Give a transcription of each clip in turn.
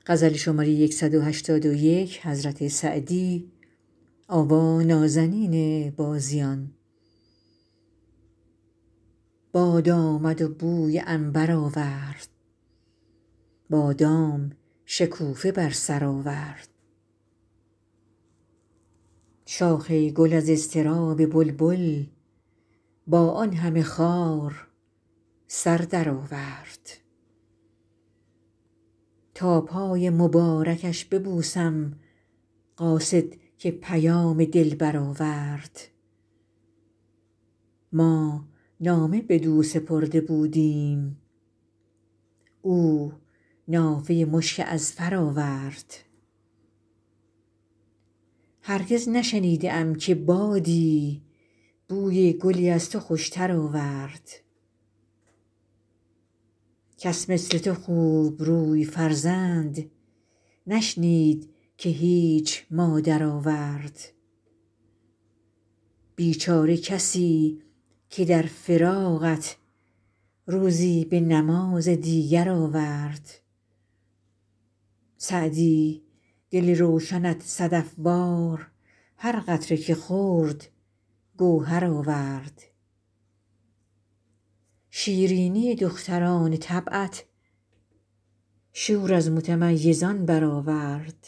باد آمد و بوی عنبر آورد بادام شکوفه بر سر آورد شاخ گل از اضطراب بلبل با آن همه خار سر درآورد تا پای مبارکش ببوسم قاصد که پیام دلبر آورد ما نامه بدو سپرده بودیم او نافه مشک اذفر آورد هرگز نشنیده ام که بادی بوی گلی از تو خوشتر آورد کس مثل تو خوبروی فرزند نشنید که هیچ مادر آورد بیچاره کسی که در فراقت روزی به نماز دیگر آورد سعدی دل روشنت صدف وار هر قطره که خورد گوهر آورد شیرینی دختران طبعت شور از متمیزان برآورد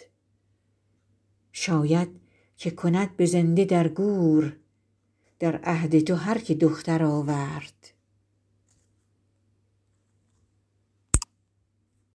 شاید که کند به زنده در گور در عهد تو هر که دختر آورد